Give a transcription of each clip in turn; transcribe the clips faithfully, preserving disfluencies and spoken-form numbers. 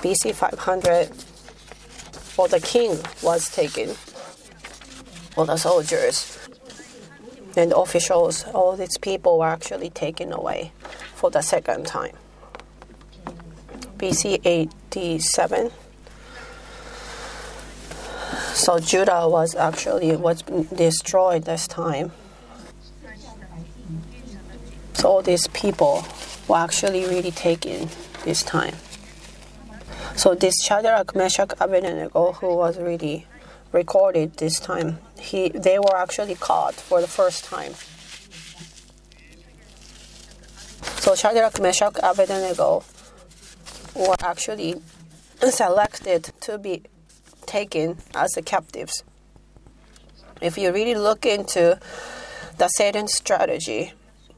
B C five hundred, well, the king was taken, all the soldiers and the officials, all these people were actually taken away for the second time. B C eighty-seven. So Judah was actually was destroyed this time. So all these people were actually really taken this time. So this Shadrach, Meshach, Abednego, who was really recorded this time, he they were actually caught for the first time. So Shadrach, Meshach, Abednego were actually selected to be taken as the captives. If you really look into the Satan's strategy,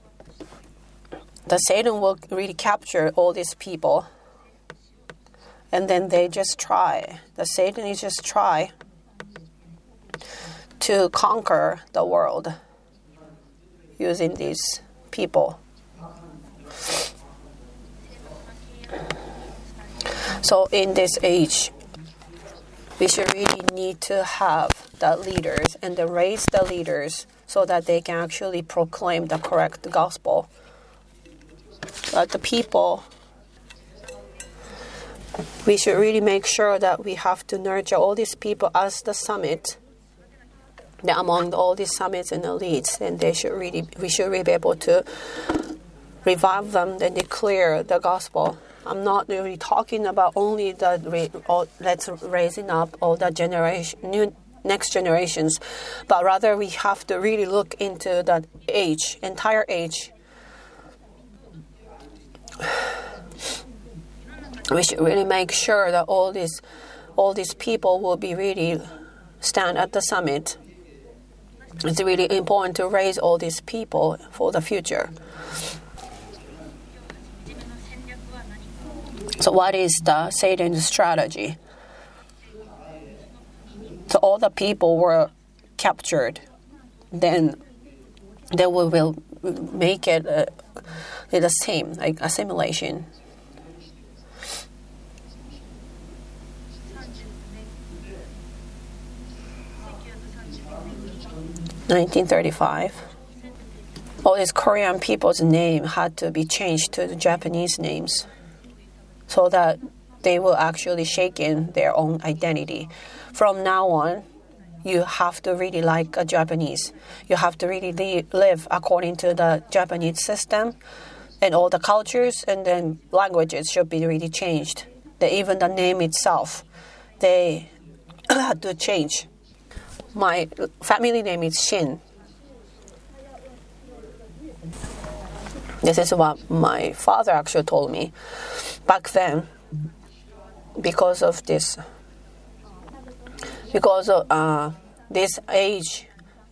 the Satan will really capture all these people, and then they just try. The Satan is just try to conquer the world using these people. So in this age, we should really need to have the leaders and then raise the leaders so that they can actually proclaim the correct gospel. But the people, we should really make sure that we have to nurture all these people as the summit. That among all these summits and elites, and they should really, we should really be able to revive them and declare the gospel. I'm not really talking about only the all, let's raising up all the generation, new next generations, but rather we have to really look into that age, entire age. We should really make sure that all these, all these people will be really stand at the summit. It's really important to raise all these people for the future. So what is the Satan's strategy? So all the people were captured. Then they will, will make it uh, the same, like assimilation. nineteen thirty-five. All these Korean people's name had to be changed to the Japanese names, so that they will actually shake in their own identity. From now on, you have to really like a Japanese. You have to really li- live according to the Japanese system, and all the cultures and then languages should be really changed. The, even the name itself, they had to change. My family name is Shin. This is what my father actually told me back then. Because of this, because of uh, this age,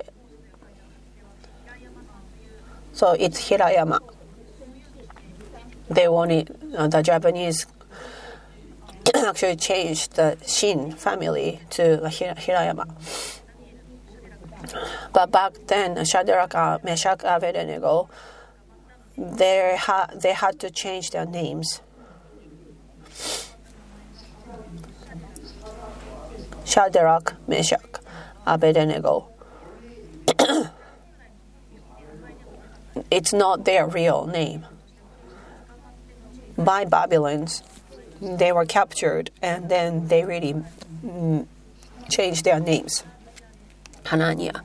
so it's Hirayama. They wanted uh, the Japanese actually changed the Shin family to Hir- Hirayama. But back then, Shadrach, uh, Meshach, Abednego, they ha- they had to change their names. Shadrach, Meshach, Abednego. It's not their real name. By Babylons, they were captured, and then they really mm, changed their names. Hananiah.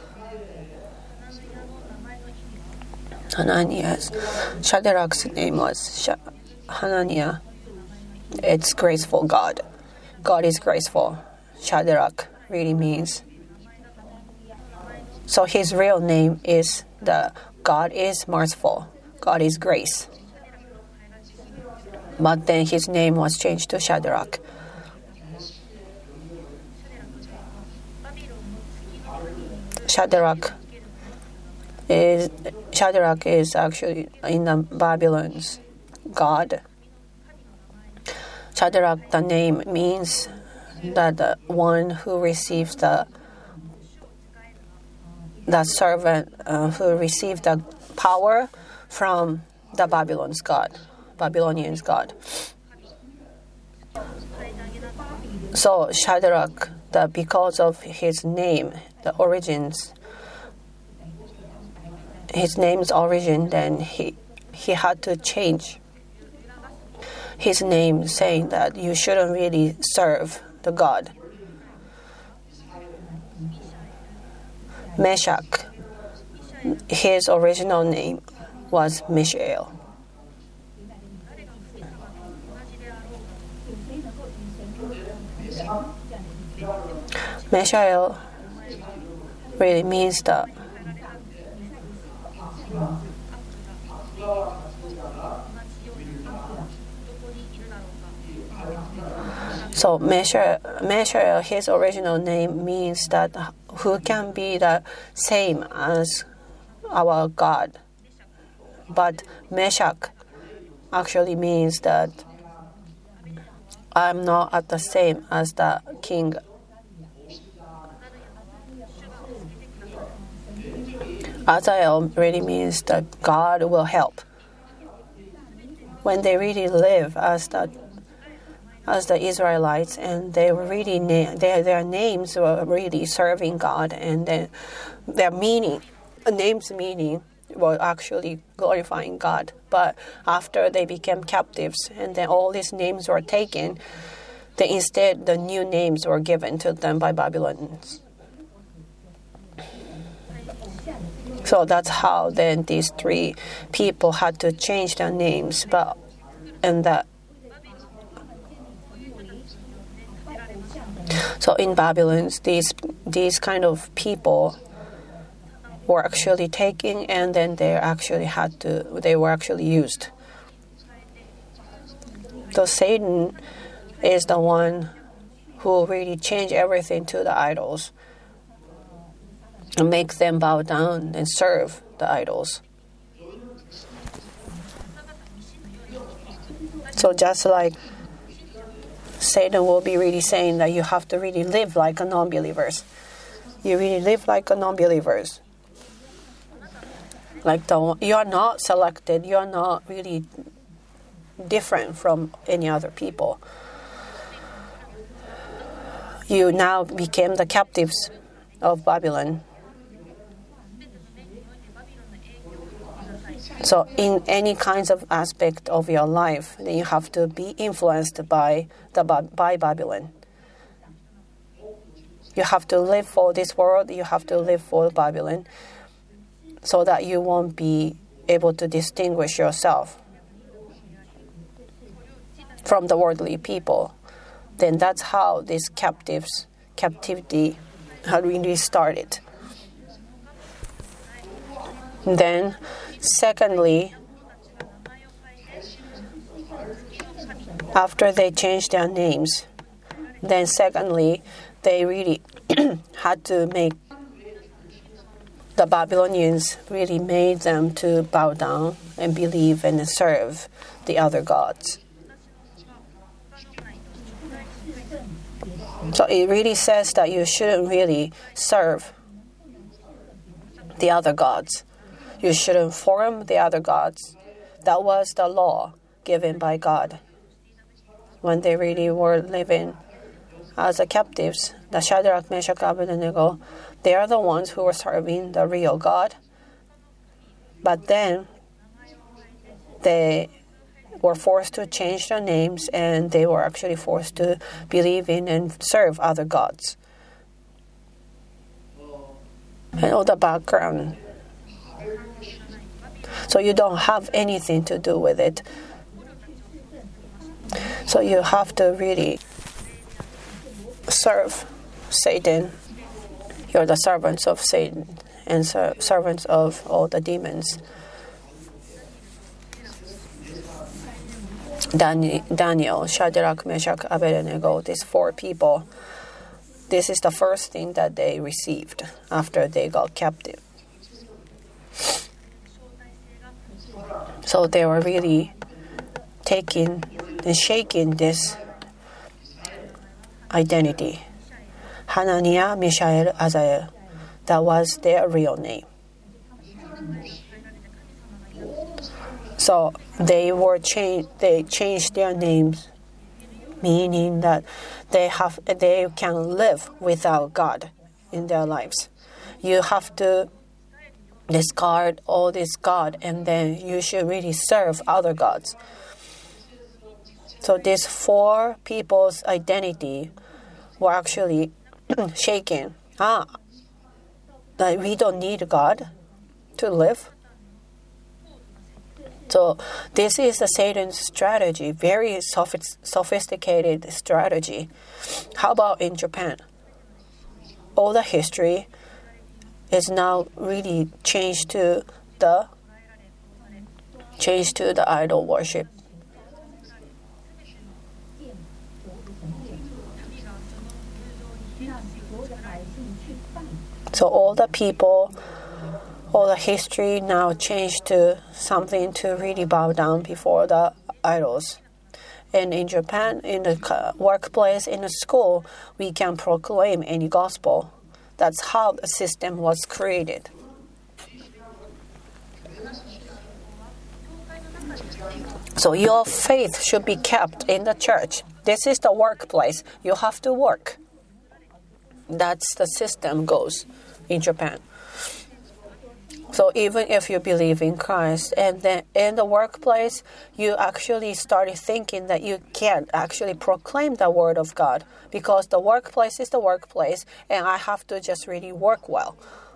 Hananiah's Shadrach's name was Sh- Hananiah. It's graceful God. God is graceful. Shadrach really means. So his real name is the God is merciful. God is grace. But then his name was changed to Shadrach. Shadrach is Shadrach is actually in the Babylon's God. Shadrach, the name means that the one who receives the the servant uh, who received the power from the Babylon's God, Babylonians' God. So Shadrach, that because of his name, the origins, his name's origin, then he he had to change his name, saying that you shouldn't really serve the God. Meshach, his original name was Mishael. Mishael really means that so Mishael, Mishael, his original name means that who can be the same as our God. But Meshach actually means that I'm not at the same as the king. Azael really means that God will help. When they really live as the as the Israelites, and they were really na- their their names were really serving God, and then their meaning, names meaning, were actually glorifying God. But after they became captives, and then all these names were taken, then instead the new names were given to them by Babylonians. So that's how then these three people had to change their names, but and that. So in Babylon, these these kind of people were actually taken, and then they actually had to they were actually used. So Satan is the one who really changed everything to the idols and make them bow down and serve the idols. So just like Satan will be really saying that you have to really live like a non-believers. You really live like a non-believers. Like the, you are not selected. You are not really different from any other people. You now became the captives of Babylon. So in any kinds of aspect of your life, then you have to be influenced by the by Babylon. You have to live for this world. You have to live for Babylon, so that you won't be able to distinguish yourself from the worldly people. Then that's how this captives captivity had really started. Then, secondly, after they changed their names, then secondly, they really had to make the Babylonians really made them to bow down and believe and serve the other gods. So it really says that you shouldn't really serve the other gods. You shouldn't form the other gods. That was the law given by God when they really were living as the captives. The Shadrach, Meshach, Abednego, they are the ones who were serving the real God. But then they were forced to change their names, and they were actually forced to believe in and serve other gods. And all the background. So you don't have anything to do with it. So you have to really serve Satan. You're the servants of Satan and ser- servants of all the demons. Dan- Daniel, Shadrach, Meshach, Abednego, these four people, this is the first thing that they received after they got captive. So they were really taking and shaking this identity. Hananiah, Mishael, Azael. That was their real name. So they were changed. They changed their names meaning that they have they can live without God in their lives. You have to discard all this God, and then you should really serve other gods. So these four people's identity were actually shaken. Ah, that we don't need God to live. So this is the Satan's strategy, very sophisticated strategy. How about in Japan? All the history is now really changed to the changed to the idol worship. So all the people, all the history now changed to something to really bow down before the idols. And in Japan, in the workplace, in the school, we can proclaim any gospel. That's how the system was created. So your faith should be kept in the church. This is the workplace. You have to work. That's the system goes in Japan. So even if you believe in Christ, and then in the workplace, you actually started thinking that you can't actually proclaim the word of God because the workplace is the workplace, and I have to just really work well.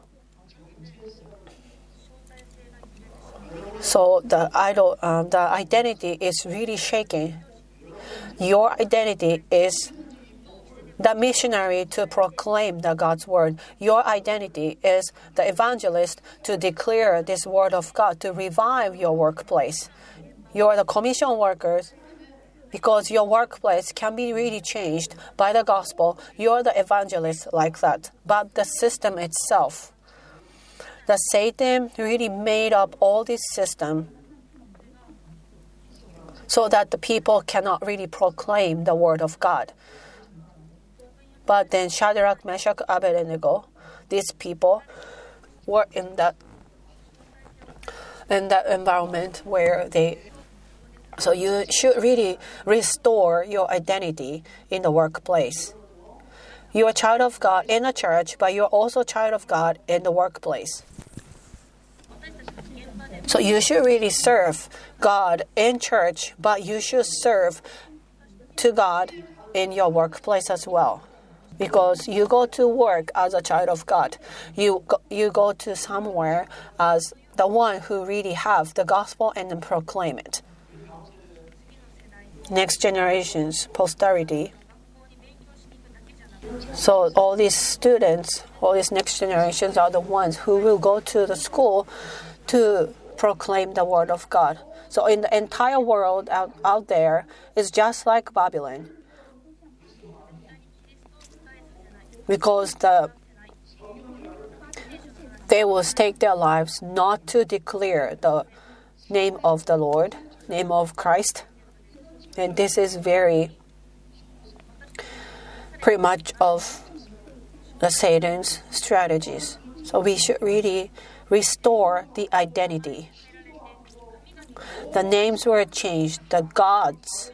So the idol, um, the identity is really shaken. Your identity is the missionary to proclaim the God's word. Your identity is the evangelist to declare this word of God, to revive your workplace. You're the commission workers because your workplace can be really changed by the gospel. You're the evangelist like that. But the system itself, the Satan really made up all this system so that the people cannot really proclaim the word of God. But then Shadrach, Meshach, Abednego, these people were in that in that environment where they. So you should really restore your identity in the workplace. You're a child of God in the church, but you're also a child of God in the workplace. So you should really serve God in church, but you should serve to God in your workplace as well. Because you go to work as a child of God. You go, you go to somewhere as the one who really have the gospel and then proclaim it. Next generations, posterity. So all these students, all these next generations are the ones who will go to the school to proclaim the word of God. So in the entire world out, out there is just like Babylon. Because the they will stake their lives not to declare the name of the Lord, name of Christ. And this is very pretty much of the Satan's strategies. So we should really restore the identity. The names were changed, the gods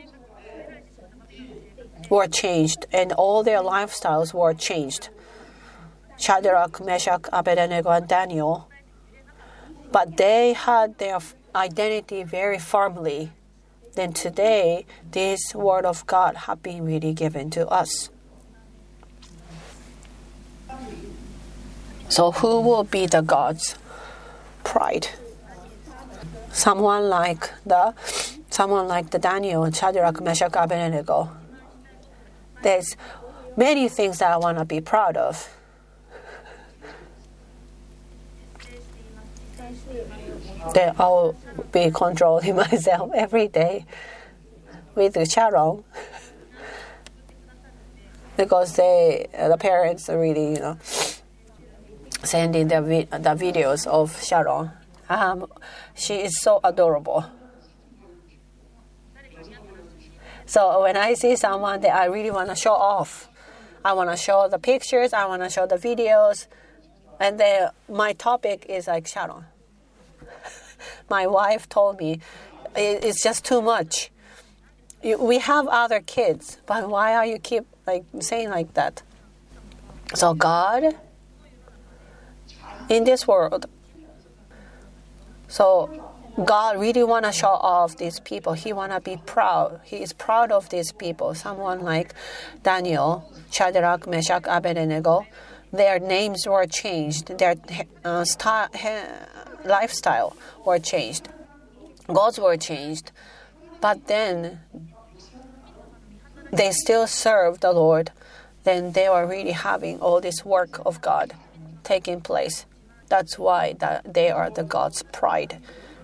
were changed, and all their lifestyles were changed. Shadrach, Meshach, Abednego, and Daniel. But they had their identity very firmly. Then today, this word of God have been really given to us. So who will be the gods? Pride. Someone like the, someone like the Daniel, Shadrach, Meshach, Abednego. There's many things that I want to be proud of. That I'll be controlling myself every day with Sharon. Because they, the parents are really, you know, sending the, vi- the videos of Sharon. Um, she is so adorable. So when I see someone that I really want to show off, I want to show the pictures, I want to show the videos, and then my topic is like Sharon. My wife told me it's just too much. you, we have other kids, but why are you keep like saying like that? So God, in this world, so God really want to show off these people. He want to be proud. He is proud of these people. Someone like Daniel, Shadrach, Meshach, Abednego, their names were changed. Their uh, style, lifestyle were changed. Gods were changed. But then they still serve the Lord. Then they were really having all this work of God taking place. That's why that they are the God's pride.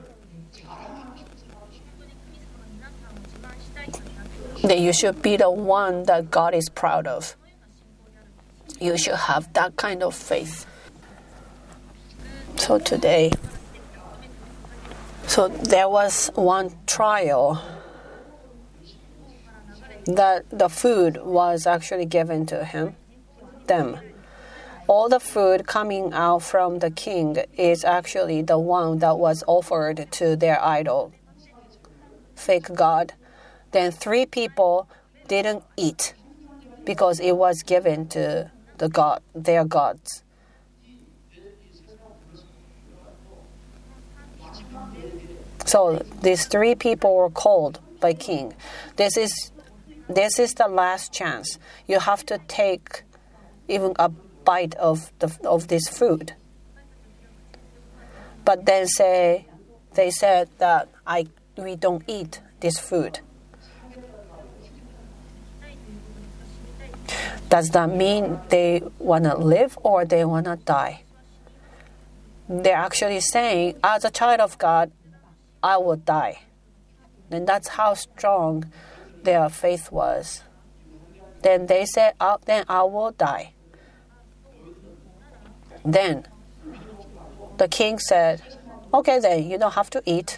That you should be the one that God is proud of. You should have that kind of faith. So today, so there was one trial that the food was actually given to him, them. All the food coming out from the king is actually the one that was offered to their idol, fake god. Then three people didn't eat because it was given to the god, their gods. So these three people were called by king. This is this is the last chance. You have to take even a bite of the of this food. But then say they said that I we don't eat this food. Does that mean they want to live or they want to die? They're actually saying, as a child of God, I will die. And that's how strong their faith was. Then they said, oh, then I will die. Then the king said, okay, then you don't have to eat.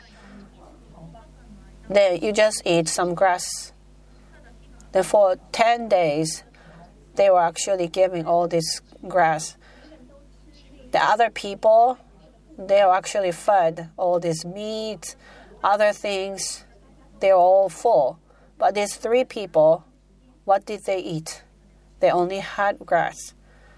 Then you just eat some grass. Then for ten days, they were actually giving all this grass. The other people, they were actually fed all this meat, other things. They were all full. But these three people, what did they eat? They only had grass.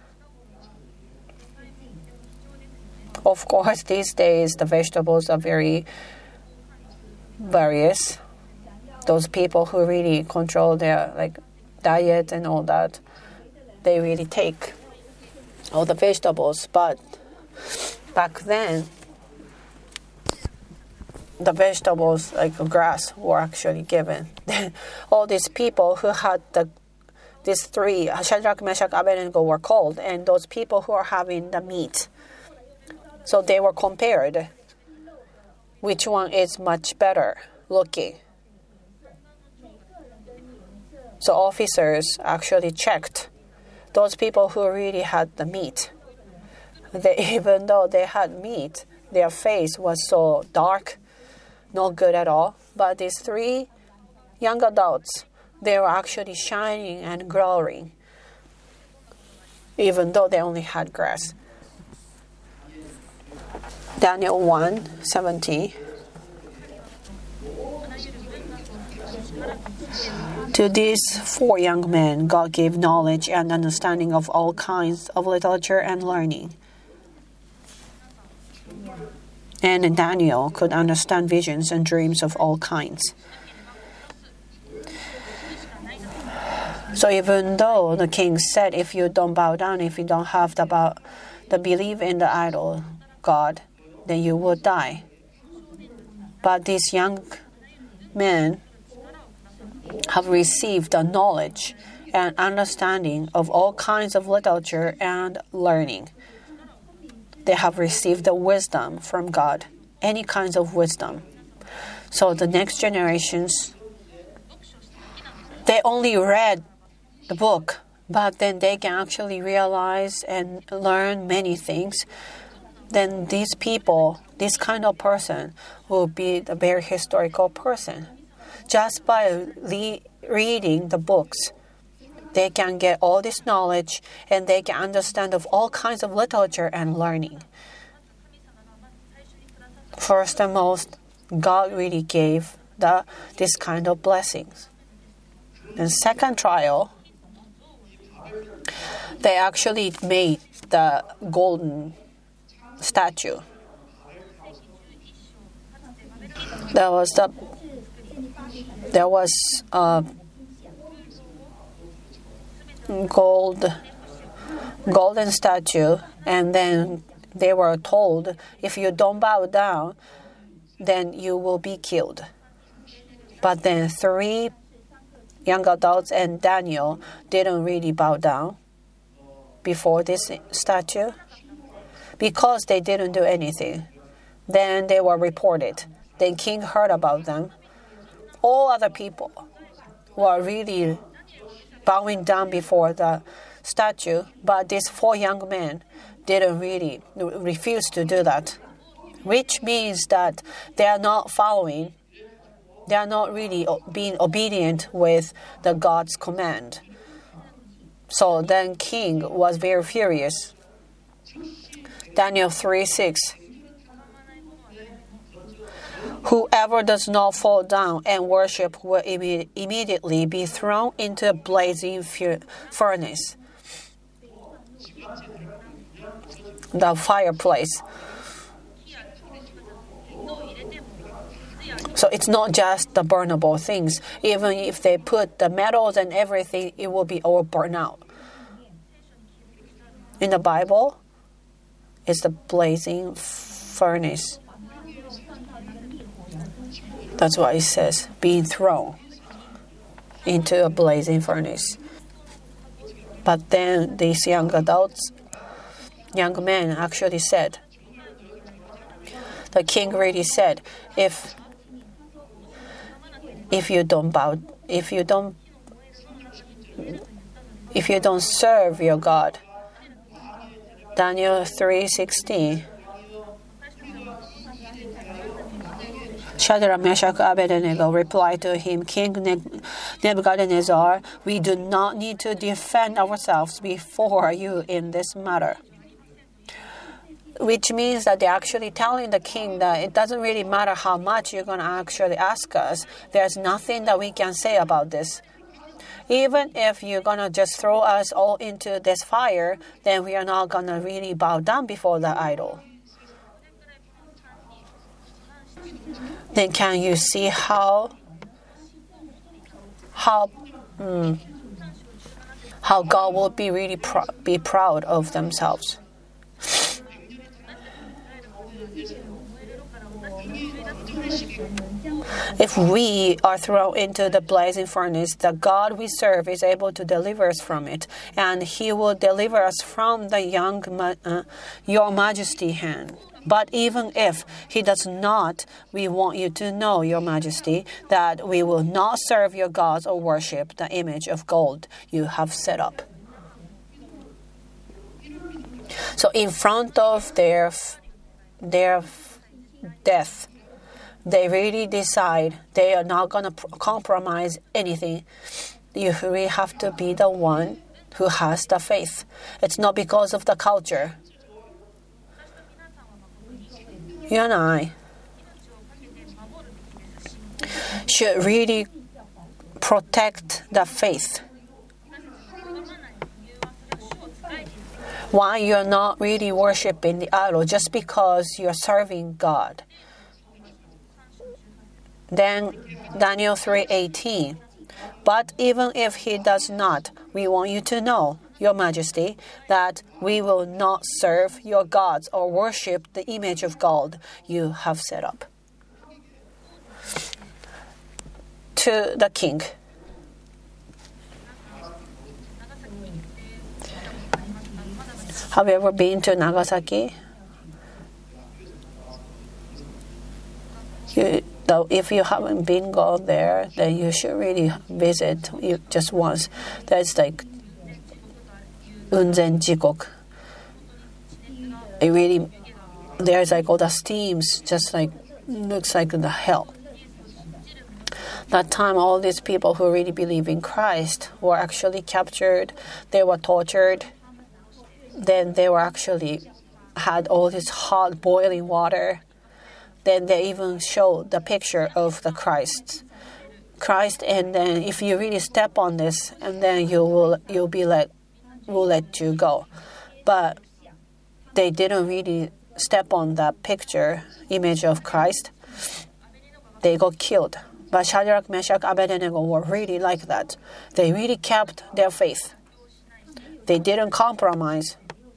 Of course, these days, the vegetables are very various. Those people who really control their like diet and all that, they really take all the vegetables. But back then, the vegetables like grass were actually given. All these people who had the these three, Shadrach, Meshach, Abednego, were called, and those people who are having the meat. So they were compared. Which one is much better looking? So officers actually checked those people who really had the meat. They, even though they had meat, their face was so dark, not good at all. But these three young adults, they were actually shining and glowing, even though they only had grass. Daniel one seventeen. To these four young men, God gave knowledge and understanding of all kinds of literature and learning. And Daniel could understand visions and dreams of all kinds. So even though the king said, if you don't bow down, if you don't have the, bow, the belief in the idol God, then you will die. But these young men have received the knowledge and understanding of all kinds of literature and learning. They have received the wisdom from God, any kinds of wisdom. So the next generations, they only read the book, but then they can actually realize and learn many things. Then these people, this kind of person, will be the very historical person. Just by le- reading the books, they can get all this knowledge and they can understand of all kinds of literature and learning. First and most, God really gave the, this kind of blessings. The second trial, they actually made the golden statue. There was the there was a gold golden statue, and then they were told, if you don't bow down, then you will be killed. But then three young adults and Daniel didn't really bow down before this statue because they didn't do anything. Then they were reported. Then king heard about them. All other people were really bowing down before the statue, but these four young men didn't really refuse to do that, which means that they are not following, they are not really being obedient with the God's command. So then king was very furious. Daniel three six. Whoever does not fall down and worship will imme- immediately be thrown into a blazing fu- furnace. The fireplace. So it's not just the burnable things. Even if they put the metals and everything, it will be all burned out. In the Bible, it's the blazing furnace. That's why it says being thrown into a blazing furnace. But then these young adults, young men actually said, the king really said, if if you don't bow, if you don't, if you don't serve your God. Daniel three sixteen. Shadrach, Meshach, Abednego replied to him, King Nebuchadnezzar, we do not need to defend ourselves before you in this matter. Which means that they're actually telling the king that it doesn't really matter how much you're going to actually ask us. There's nothing that we can say about this. Even if you're going to just throw us all into this fire, then we are not going to really bow down before the idol. Then can you see how how mm, how God will be really pr- be proud of themselves? If we are thrown into the blazing furnace, the God we serve is able to deliver us from it, and He will deliver us from the young ma- uh, Your Majesty hand. But even if He does not, we want you to know, Your Majesty, that we will not serve your gods or worship the image of gold you have set up. So in front of their their death, they really decide they are not going to pr- compromise anything. You really have to be the one who has the faith. It's not because of the culture. You and I should really protect the faith. Why you're not really worshiping the idol just because you're serving God. Then Daniel three eighteen. But even if he does not, we want you to know, Your Majesty, that we will not serve your gods or worship the image of gold you have set up. To the king. Have you ever been to Nagasaki? You, though, if you haven't been gone there, then you should really visit you just once. That's like Unzen Jigok. It really, there's like all the steams, just like looks like the hell. That time, all these people who really believe in Christ were actually captured. They were tortured. Then they were actually had all this hot boiling water. Then they even showed the picture of the Christ, Christ, and then if you really step on this, and then you will you'll be let will let you go. But they didn't really step on that picture image of Christ. They got killed. But Shadrach, Meshach, Abednego were really like that. They really kept their faith. They didn't compromise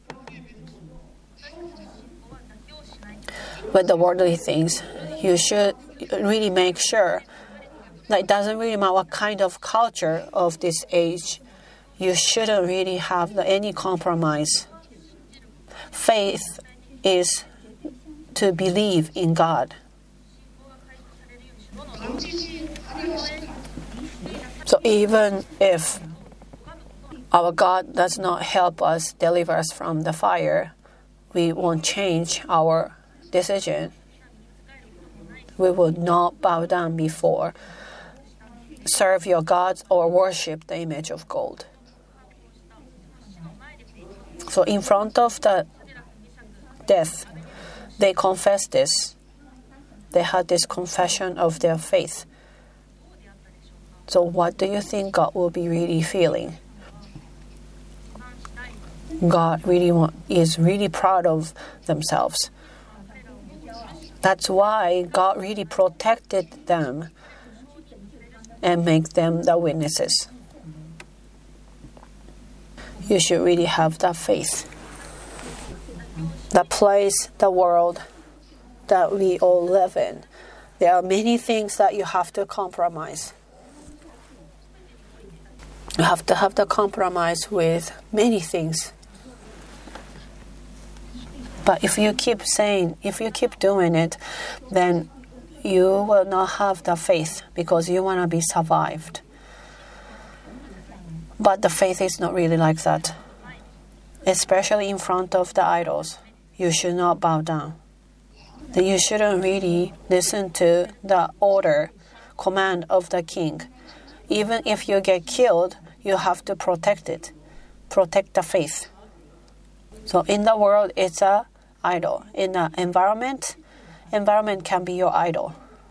with the worldly things. You should really make sure that it doesn't really matter what kind of culture of this age, you shouldn't really have any compromise. Faith is to believe in God. So even if our God does not help us, deliver us from the fire, we won't change our decision. We will not bow down before, serve your gods, or worship the image of gold. So in front of the death, they confessed this. They had this confession of their faith. So what do you think God will be really feeling? God really want, is really proud of themselves. That's why God really protected them and make them the witnesses. You should really have that faith. The place, the world that we all live in, there are many things that you have to compromise. You have to have the compromise with many things. But if you keep saying, if you keep doing it, then you will not have the faith because you want to be survived. But the faith is not really like that. Especially in front of the idols. You should not bow down. Then you shouldn't really listen to the order, command of the king. Even if you get killed, you have to protect it. Protect the faith. So in the world, it's a idol. In the environment, environment can be your idol.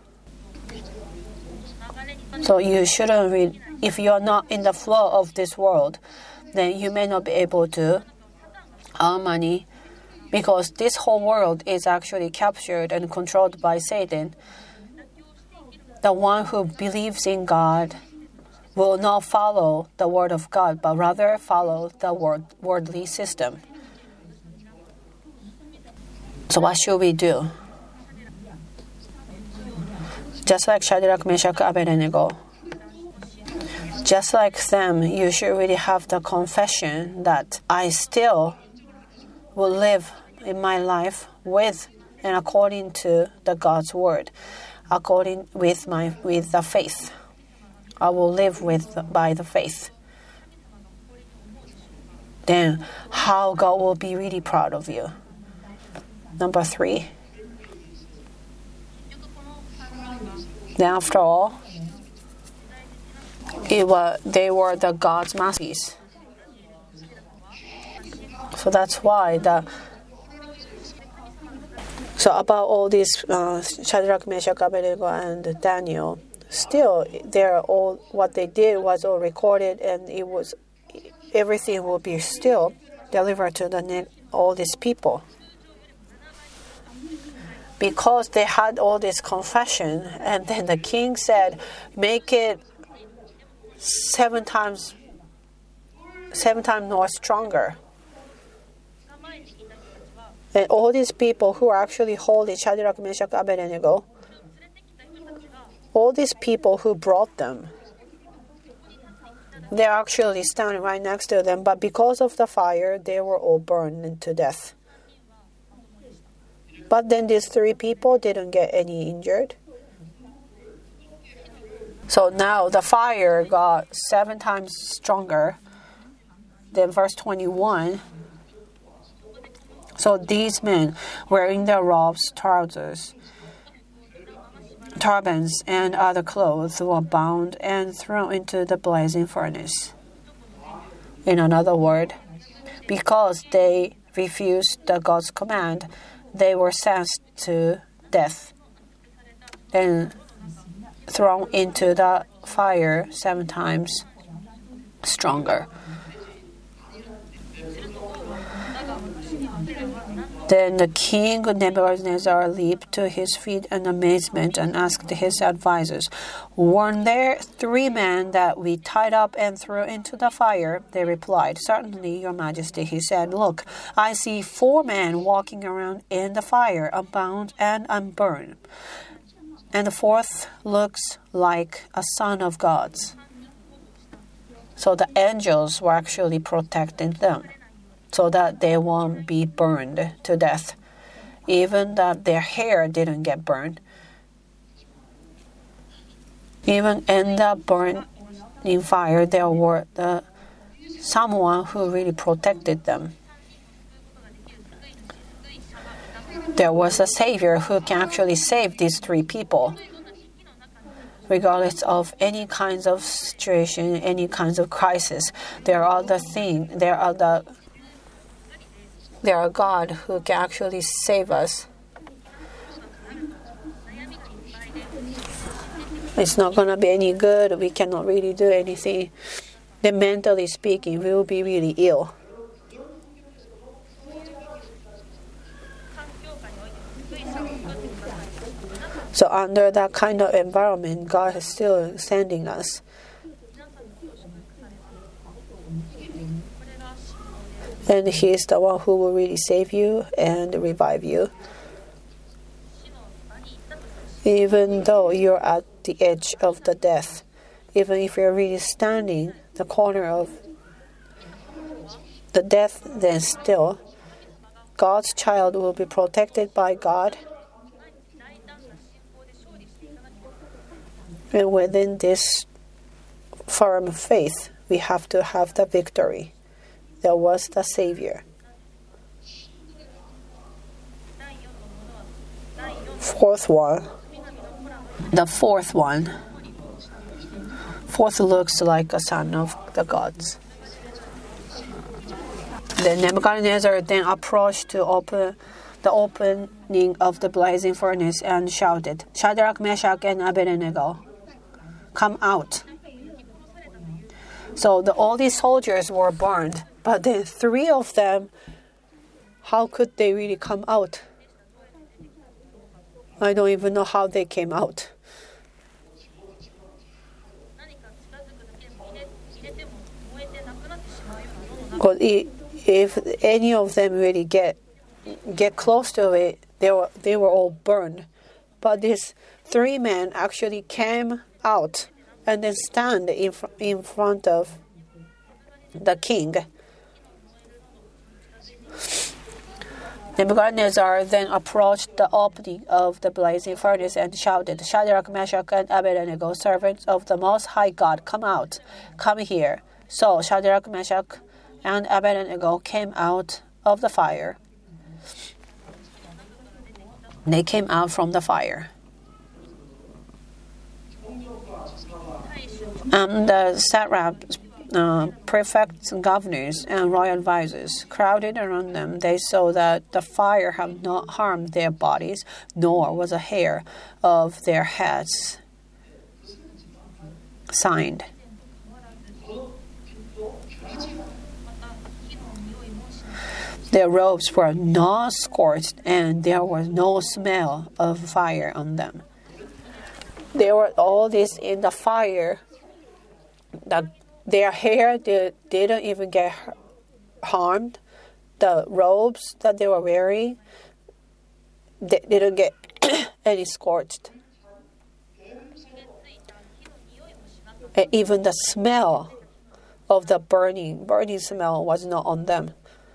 So you shouldn't read. If you are not in the flow of this world, then you may not be able to earn money, because this whole world is actually captured and controlled by Satan. The one who believes in God will not follow the word of God, but rather follow the world, worldly system. So what should we do? Just like Shadrach, Meshach, Abednego, just like them, you should really have the confession that I still will live in my life with and according to the God's word, according with my with the faith. I will live with by the faith. Then how God will be really proud of you. Number three. Then after all, it was, they were the God's masterpiece. So that's why the so about all these uh, Shadrach, Meshach, Abednego, and Daniel, still they're all what they did was all recorded, and it was everything will be still delivered to the all these people. Because they had all this confession, and then the king said, make it seven times, seven times more stronger. And all these people who are actually holding Shadrach, Meshach, Abednego, all these people who brought them, they're actually standing right next to them, but because of the fire, they were all burned to death. But then these three people didn't get any injured. So now the fire got seven times stronger. Then verse twenty-one. So these men, wearing their robes, trousers, turbans, and other clothes, were bound and thrown into the blazing furnace. In another word, because they refused the God's command, they were sentenced to death. Then thrown into the fire seven times stronger. Then the king Nebuchadnezzar leaped to his feet in amazement and asked his advisors, "Weren't there three men that we tied up and threw into the fire?" They replied, "Certainly, your majesty." He said, "Look, I see four men walking around in the fire, unbound and unburned. And the fourth looks like a son of God's." So the angels were actually protecting them, so that they won't be burned to death. Even that their hair didn't get burned. Even in the burning fire, there were the, someone who really protected them. There was a Savior who can actually save these three people. Regardless of any kinds of situation, any kinds of crisis, there are the thing, there are the There are God who can actually save us. It's not going to be any good. We cannot really do anything. Then mentally speaking, we will be really ill. So under that kind of environment, God is still sending us. And He is the one who will really save you and revive you. Even though you're at the edge of the death, even if you're really standing the corner of the death, then still, God's child will be protected by God. And within this firm faith, we have to have the victory. There was the Savior. Fourth one. The fourth one. Fourth looks like a son of the gods. Then Nebuchadnezzar then approached to open the opening of the blazing furnace and shouted, "Shadrach, Meshach, and Abednego, come out." So the, all these soldiers were burned, but then three of them, how could they really come out? I don't even know how they came out. Because if any of them really get get close to it, they were they were all burned. But these three men actually came out and then stand in fr- in front of the king. Nebuchadnezzar then approached the opening of the blazing furnace and shouted, "Shadrach, Meshach, and Abednego, servants of the Most High God, come out, come here." So Shadrach, Meshach, and Abednego came out of the fire. They came out from the fire. And the satraps, uh, prefects, governors, and royal advisors crowded around them. They saw that the fire had not harmed their bodies, nor was a hair of their heads signed. Their robes were not scorched, and there was no smell of fire on them. They were all this in the fire. That their hair did, didn't even get harmed. The robes that they were wearing, they didn't get any scorched. And even the smell of the burning, burning smell was not on them.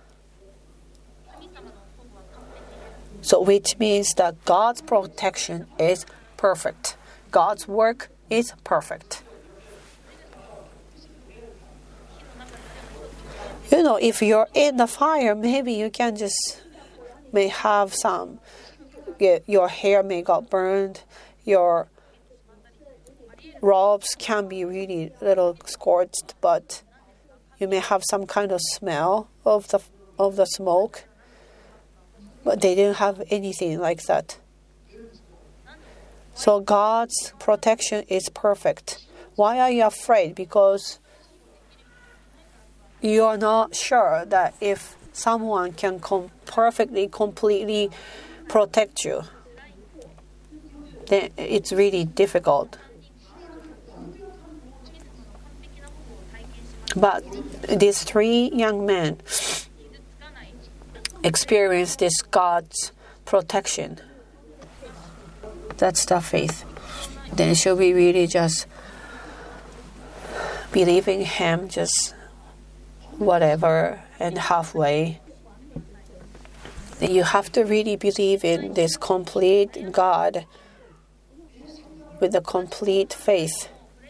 So which means that God's protection is perfect. God's work is perfect. You know, if you're in the fire, maybe you can just may have some, your hair may got burned, your robes can be really a little scorched, but you may have some kind of smell of the of the smoke. But they didn't have anything like that. So God's protection is perfect. Why are you afraid? Because you are not sure that if someone can com- perfectly, completely protect you, then it's really difficult. But these three young men experienced this God's protection. That's the faith. Then should we really just believe in Him, just whatever and halfway? Then you have to really believe in this complete God with a complete faith,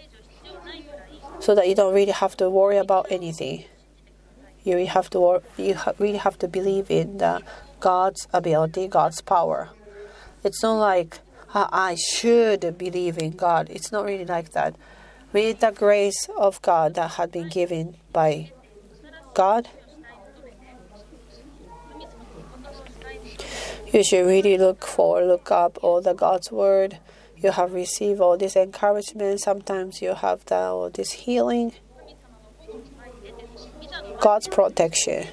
so that you don't really have to worry about anything. You really have to wor- you ha- really have to believe in the God's ability, God's power. It's not like uh, I should believe in God. It's not really like that. With the grace of God that had been given by God, you should really look for, look up all the God's word. You have received all this encouragement. Sometimes you have the, all this healing. God's protection.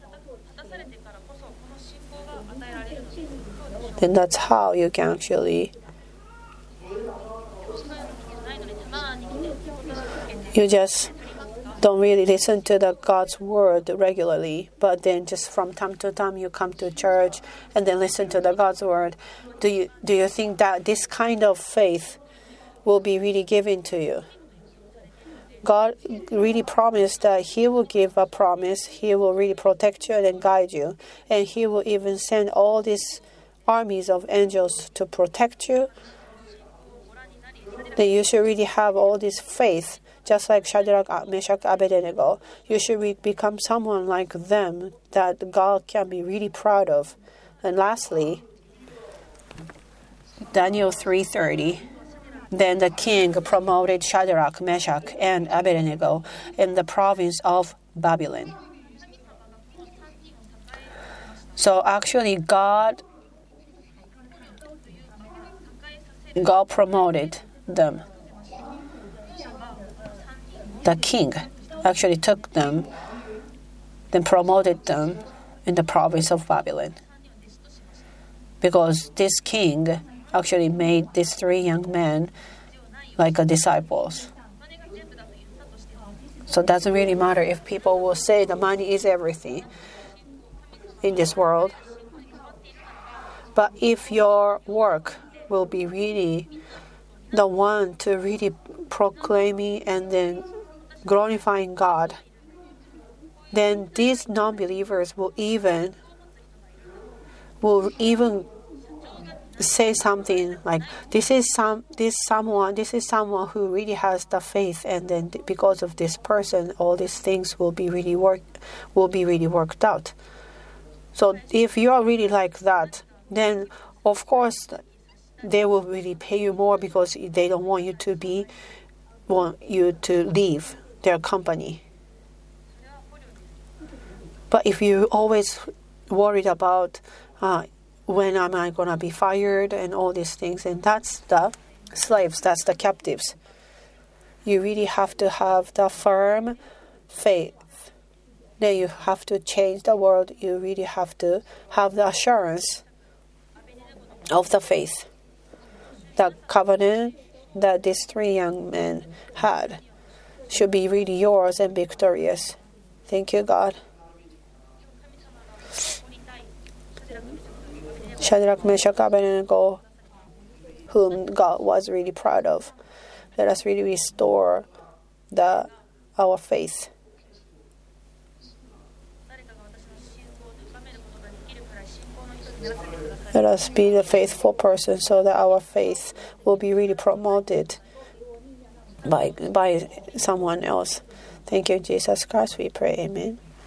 Then that's how you can actually, you just don't really listen to the God's word regularly, but then just from time to time you come to church and then listen to the God's word. Do you do you think that this kind of faith will be really given to you? God really promised that He will give a promise. He will really protect you and guide you, and He will even send all these armies of angels to protect you. Then you should really have all this faith. Just like Shadrach, Meshach, Abednego, you should re- become someone like them that God can be really proud of. And lastly, Daniel three thirty. Then the king promoted Shadrach, Meshach, and Abednego in the province of Babylon. So actually, God, God promoted them. The king actually took them, then promoted them in the province of Babylon. Because this king actually made these three young men like a disciples. So it doesn't really matter if people will say the money is everything in this world. But if your work will be really the one to really proclaiming and then glorifying God, then these non-believers will even will even say something like, "This is some this someone this is someone who really has the faith, and then because of this person, all these things will be really work will be really worked out." So if you are really like that, then of course they will really pay you more because they don't want you to be want you to leave their company. But if you always worried about uh, when am I going to be fired and all these things, and that's the slaves, that's the captives. You really have to have the firm faith. Then you have to change the world. You really have to have the assurance of the faith. The covenant that these three young men had should be really yours and victorious. Thank you, God. Shadrach, Meshach, Abednego, whom God was really proud of. Let us really restore the our faith. Let us be the faithful person so that our faith will be really promoted by by someone else. Thank you, Jesus Christ, we pray. Amen.